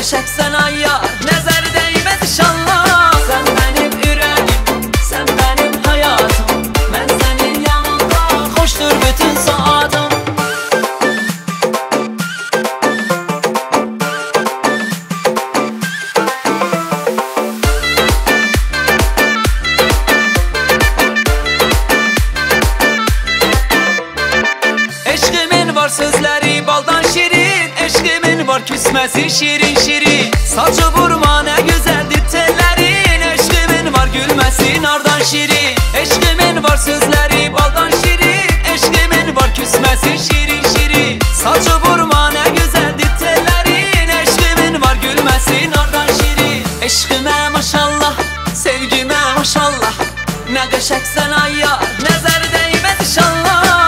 qəşəngsən ay yar, nəzər değməz inşallah. Sən mənim ürəyim, sən mənim həyatım, mən sənin yanında xoşdur bütün saatım. Eşqimin var sözləri baldan şirin, eşqimin var küsməsi şirin şirin. Saçı vurma nə gözəldir tellərin, eşqimin var gülməsi nardan şirin. Eşqimin var sözləri baldan şirin, eşqimin var küsməsi şirin şirin. Saçı vurma nə gözəldir tellərin, eşqimin var gülməsi nardan şirin. Eşqimə maşallah, sevgimə maşallah, nə qəşəngsən ay yar, nəzər değməz inşallah.